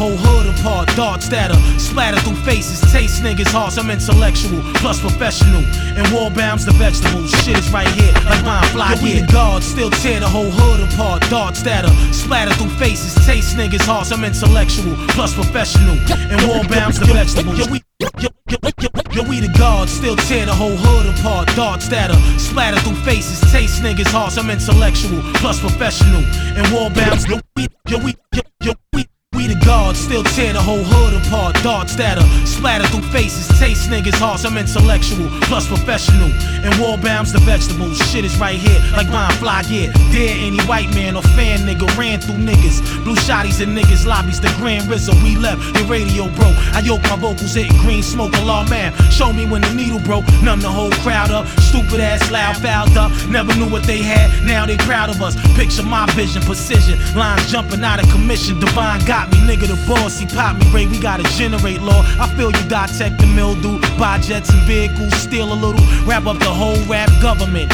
whole hood apart. Darts that'll splatter through faces, taste niggas' hearts. I'm intellectual, plus professional. And war bounds the vegetables. Shit is right here, like mine fly here. We the gods, still tear the whole hood apart. Darts that'll splatter through faces, taste niggas' hearts. I'm intellectual, plus professional. And war bounds the vegetables. Yo, we the gods, still tear the whole hood apart. Darts that'll splatter through faces, taste niggas' hearts. I'm intellectual, plus professional. And war bounds. We the gods, still tear the whole hood apart. Darts that'll splatter through faces, taste niggas' hearts. I'm intellectual, plus professional. And war bounds the vegetables. Shit is right here, like mine fly gear. Dare any white man or fan nigga ran through niggas. Blue shotties and niggas lobbies, the Grand Rizzo. We left your radio broke. I yoke my vocals, hitting green smoke alarm man. Show me when the needle broke, numb the whole crowd up. Stupid ass loud, fouled up. Never knew what they had, now they proud of us. Picture my vision, precision. Lines jumping out of commission. Divine got me, nigga the boss. He pop me, Ray, we gotta generate law. I feel you dissect the mildew. Buy jets and vehicles, steal a little. Wrap up the whole rap government.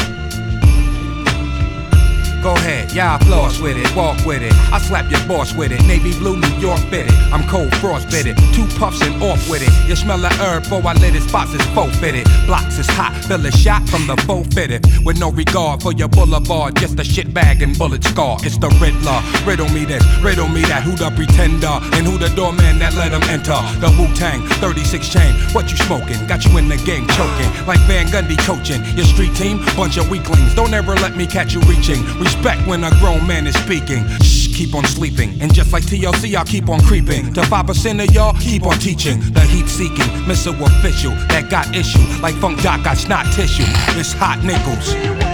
Go ahead, yeah, I floss with it, walk with it. I slap your boss with it. Navy blue, New York fitted. I'm cold frost bitted. 2 puffs and off with it. You smell the herb before I lit it. Spots is faux fitted. Blocks is hot, feel a shot from the faux fitted. With no regard for your boulevard, just a shit bag and bullet scar. It's the Riddler. Riddle me this, riddle me that. Who the pretender and who the doorman that let him enter? The Wu-Tang, 36 chain. What you smoking? Got you in the game choking. Like Van Gundy coaching. Your street team, bunch of weaklings. Don't ever let me catch you reaching. Respect when a grown man is speaking. Shh, keep on sleeping. And just like TLC, I'll keep on creeping. To 5% of y'all, keep on teaching. The heat seeking, missile official that got issue. Like Funk Doc got snot tissue. It's hot nickels.